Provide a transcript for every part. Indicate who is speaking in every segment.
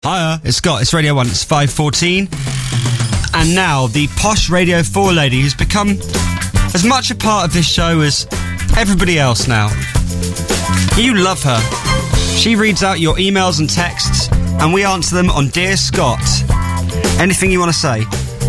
Speaker 1: Hiya, it's Scott, it's Radio 1, it's 5:14. And now, the posh Radio 4 lady who's become as much a part of this show as everybody else now. You love her. She reads out your emails and texts, and we answer them on Dear Scott. Anything you want to say,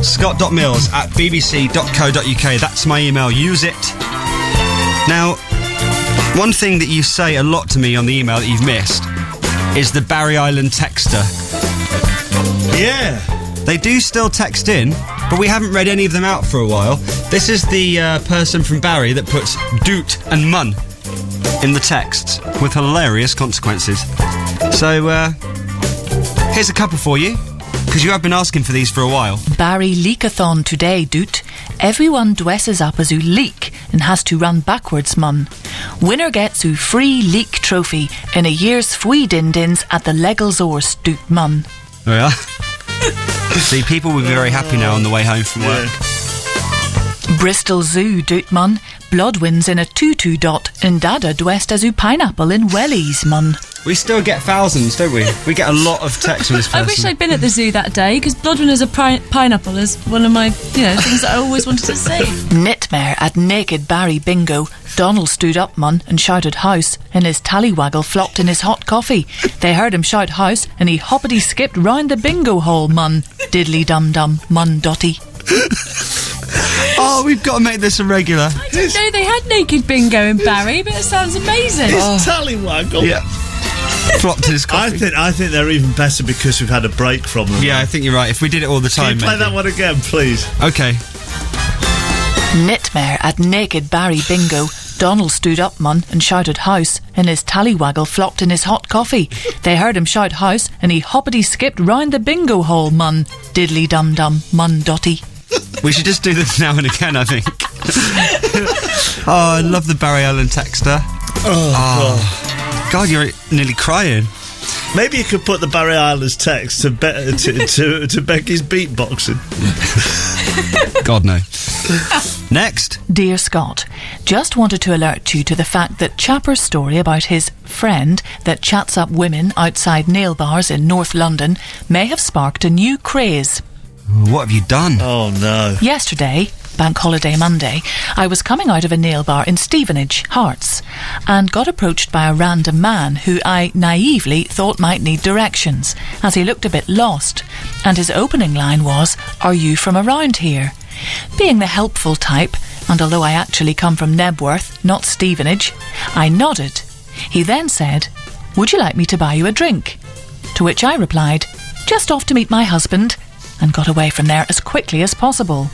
Speaker 1: scott.mills@bbc.co.uk. That's my email, use it. Now, one thing that you say a lot to me on the email that you've missed is the Barry Island texter.
Speaker 2: Yeah.
Speaker 1: They do still text in, but we haven't read any of them out for a while. This is the person from Barry that puts doot and mun in the texts with hilarious consequences. So, here's a couple for you, because you have been asking for these for a while.
Speaker 3: Barry leakathon today, doot. Everyone dresses up as oo leak and has to run backwards, mun. Winner gets oo free leak trophy in a year's fwee din-dins at the Legals Orse, doot mun.
Speaker 1: Oh yeah? See, people will be very happy now on the way home from work.
Speaker 3: Bristol Zoo, doot mun. Bloodwinds in a tutu dot and Dada dressed as oo pineapple in wellies, mun.
Speaker 1: We still get thousands, don't we? We get a lot of texts from this person.
Speaker 4: I wish I'd been at the zoo that day, because Bloodwin as a pineapple is one of my, things that I always wanted to see.
Speaker 3: Nightmare at Naked Barry Bingo. Donald stood up, mun, and shouted house, and his tallywaggle flopped in his hot coffee. They heard him shout house, and he hoppity-skipped round the bingo hall, mun. Diddly-dum-dum, mun dotty.
Speaker 1: Oh, we've got to make this a regular.
Speaker 4: I didn't know they had Naked Bingo in Barry, but it sounds amazing.
Speaker 2: It's tallywaggle.
Speaker 1: Yeah. Flopped his coffee.
Speaker 2: I think they're even better because we've had a break from them.
Speaker 1: Yeah, I think you're right. If we did it all the time,
Speaker 2: Can you play
Speaker 1: maybe.
Speaker 2: that one again, please?
Speaker 1: Okay.
Speaker 3: Nightmare at Naked Barry Bingo. Donald stood up, mun, and shouted house, and his tallywaggle flopped in his hot coffee. They heard him shout house, and he hoppity-skipped round the bingo hall, mun. Diddly-dum-dum, mun dotty.
Speaker 1: We should just do this now and again, I think. Oh, I love the Barry Allen texter. Oh. God, you're nearly crying.
Speaker 2: Maybe you could put the Barry Island's text to Becky's beatboxing.
Speaker 1: God, no. Next.
Speaker 3: Dear Scott, just wanted to alert you to the fact that Chapper's story about his friend that chats up women outside nail bars in North London may have sparked a new craze.
Speaker 1: What have you done?
Speaker 2: Oh, no.
Speaker 3: Yesterday, Bank Holiday Monday, I was coming out of a nail bar in Stevenage, Hearts, and got approached by a random man who I naively thought might need directions, as he looked a bit lost, and his opening line was, "Are you from around here?" Being the helpful type, and although I actually come from Nebworth, not Stevenage, I nodded. He then said, "Would you like me to buy you a drink?" To which I replied, "Just off to meet my husband," and got away from there as quickly as possible.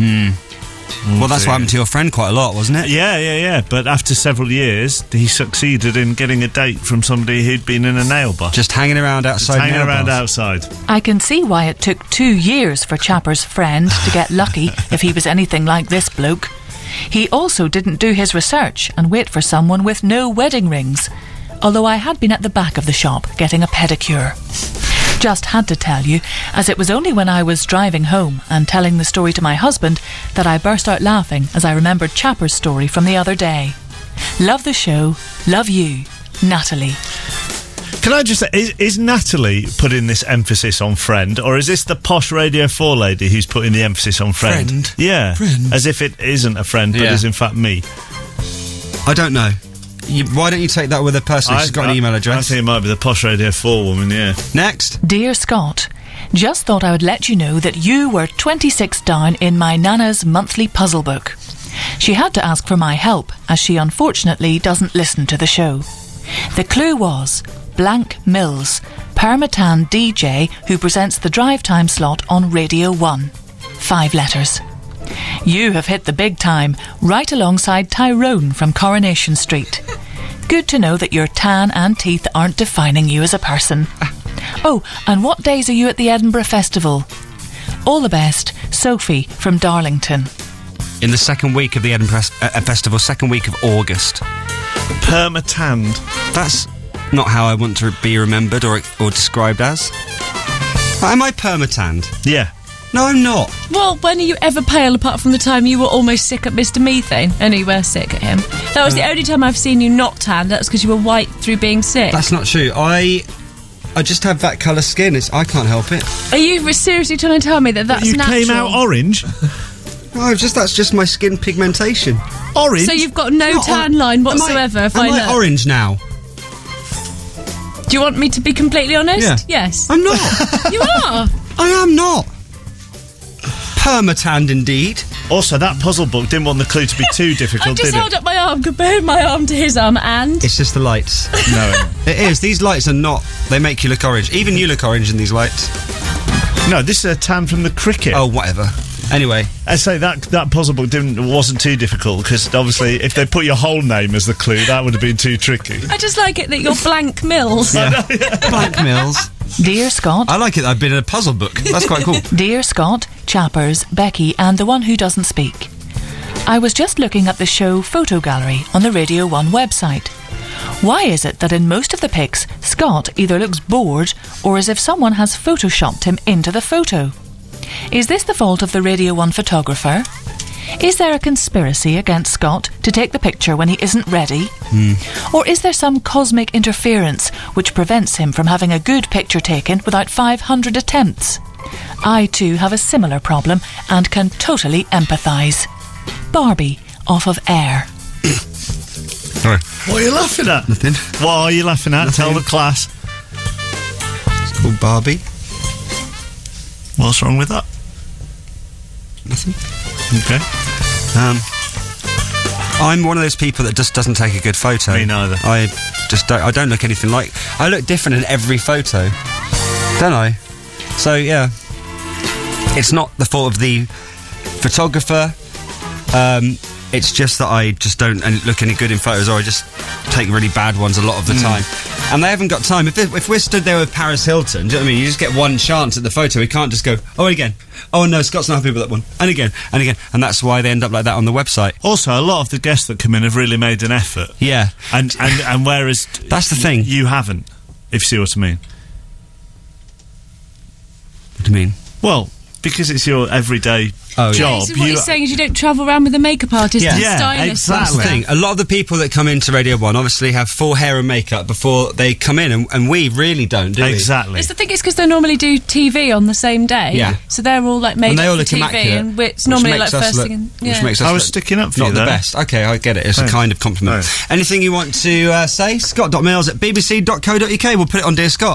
Speaker 1: Well, that's what happened to your friend quite a lot, wasn't it?
Speaker 2: Yeah. But after several years, he succeeded in getting a date from somebody who'd been in a nail bar.
Speaker 1: Just hanging around outside nail bars.
Speaker 2: Outside.
Speaker 3: I can see why it took 2 years for Chapper's friend to get lucky if he was anything like this bloke. He also didn't do his research and wait for someone with no wedding rings, although I had been at the back of the shop getting a pedicure. Just had to tell you, as it was only when I was driving home and telling the story to my husband that I burst out laughing as I remembered Chapper's story from the other day. Love the show, love you, Natalie.
Speaker 2: Can I just say, is Natalie putting this emphasis on friend, or is this the posh Radio 4 lady who's putting the emphasis on friend?
Speaker 1: Friend?
Speaker 2: Yeah.
Speaker 1: Friend.
Speaker 2: As if it isn't a friend, but is in fact me.
Speaker 1: I don't know. Why don't you take that with a person who's got an email address?
Speaker 2: I think it might be the posh Radio 4 woman, yeah.
Speaker 1: Next.
Speaker 3: Dear Scott, just thought I would let you know that you were 26 down in my Nana's monthly puzzle book. She had to ask for my help, as she unfortunately doesn't listen to the show. The clue was Blank Mills, Permatan DJ who presents the drive time slot on Radio 1. 5 letters. You have hit the big time, right alongside Tyrone from Coronation Street. Good to know that your tan and teeth aren't defining you as a person. Oh, and what days are you at the Edinburgh Festival? All the best, Sophie from Darlington.
Speaker 1: In the second week of the Edinburgh Festival, second week of August.
Speaker 2: Permatanned.
Speaker 1: That's not how I want to be remembered or described as. Am I permatanned?
Speaker 2: Yeah.
Speaker 1: No, I'm not.
Speaker 4: Well, when are you ever pale apart from the time you were almost sick at Mr. Methane? And you were sick at him. That was the only time I've seen you not tan. That was because you were white through being sick.
Speaker 1: That's not true. I I just have that colour skin. I can't help it.
Speaker 4: Are you seriously trying to tell me that that's
Speaker 2: You
Speaker 4: natural?
Speaker 2: came out orange.
Speaker 1: No, that's just my skin pigmentation.
Speaker 2: Orange?
Speaker 4: So you've got no tan line whatsoever.
Speaker 1: Am I orange now?
Speaker 4: Do you want me to be completely honest?
Speaker 1: Yeah.
Speaker 4: Yes.
Speaker 1: I'm not.
Speaker 4: You are.
Speaker 1: I am not. Permatanned indeed.
Speaker 2: Also, that puzzle book didn't want the clue to be too difficult,
Speaker 4: I just
Speaker 2: did
Speaker 4: held
Speaker 2: it?
Speaker 4: up my arm, compared my arm to his arm, and
Speaker 1: It's just the lights.
Speaker 2: No.
Speaker 1: It is. These lights are not. They make you look orange. Even you look orange in these lights.
Speaker 2: No, this is a tan from the cricket.
Speaker 1: Oh, whatever. Anyway,
Speaker 2: I say that puzzle book wasn't too difficult, because obviously if they put your whole name as the clue, that would have been too tricky.
Speaker 4: I just like it that you're Blank Mills.
Speaker 1: Blank Mills.
Speaker 3: Dear Scott.
Speaker 1: I like it that I've been in a puzzle book. That's quite cool.
Speaker 3: Dear Scott, Chappers, Becky, and the one who doesn't speak. I was just looking at the show Photo Gallery on the Radio 1 website. Why is it that in most of the pics, Scott either looks bored or as if someone has photoshopped him into the photo? Is this the fault of the Radio 1 photographer? Is there a conspiracy against Scott to take the picture when he isn't ready? Or is there some cosmic interference which prevents him from having a good picture taken without 500 attempts? I too have a similar problem and can totally empathise. Barbie, off of Air.
Speaker 1: Sorry.
Speaker 2: What are you laughing at?
Speaker 1: Nothing.
Speaker 2: What are you laughing at?
Speaker 1: Nothing.
Speaker 2: Tell the class.
Speaker 1: It's called Barbie.
Speaker 2: What's wrong with that?
Speaker 1: Nothing.
Speaker 2: Okay.
Speaker 1: I'm one of those people that just doesn't take a good photo.
Speaker 2: Me neither.
Speaker 1: I don't look anything like. I look different in every photo, don't I? So yeah, it's not the fault of the photographer. It's just that I just don't look any good in photos, or I just take really bad ones a lot of the time. And they haven't got time. If we're stood there with Paris Hilton, do you know what I mean? You just get one chance at the photo. We can't just go, oh, again. Oh, no, Scott's not happy with that one. And again, and again. And that's why they end up like that on the website.
Speaker 2: Also, a lot of the guests that come in have really made an effort.
Speaker 1: Yeah.
Speaker 2: And whereas...
Speaker 1: That's the thing.
Speaker 2: You haven't, if you see what I mean.
Speaker 1: What do you mean?
Speaker 2: Well, because it's your everyday job.
Speaker 4: So what he's saying is you don't travel around with a makeup artist and
Speaker 2: Yeah,
Speaker 4: stylist.
Speaker 2: exactly.
Speaker 1: That's the thing. A lot of the people that come into Radio 1 obviously have full hair and makeup before they come in, and we really don't, do we?
Speaker 2: Exactly.
Speaker 4: It's the thing, it's because they normally do TV on the same day.
Speaker 1: Yeah.
Speaker 4: So they're all like made
Speaker 1: And they all
Speaker 4: up
Speaker 1: look
Speaker 4: for TV,
Speaker 1: immaculate.
Speaker 4: and it's
Speaker 1: which
Speaker 4: normally
Speaker 1: makes
Speaker 4: like
Speaker 1: us
Speaker 4: first
Speaker 1: look-
Speaker 4: thing. And,
Speaker 1: Which
Speaker 4: yeah.
Speaker 1: makes us
Speaker 2: I was
Speaker 1: look
Speaker 2: sticking up for
Speaker 1: not
Speaker 2: you
Speaker 1: the
Speaker 2: there.
Speaker 1: best. Okay, I get it. It's
Speaker 2: Thanks.
Speaker 1: a kind of compliment.
Speaker 2: Thanks.
Speaker 1: Anything you want to say? Scott.mills@bbc.co.uk. We'll put it on Dear Scott.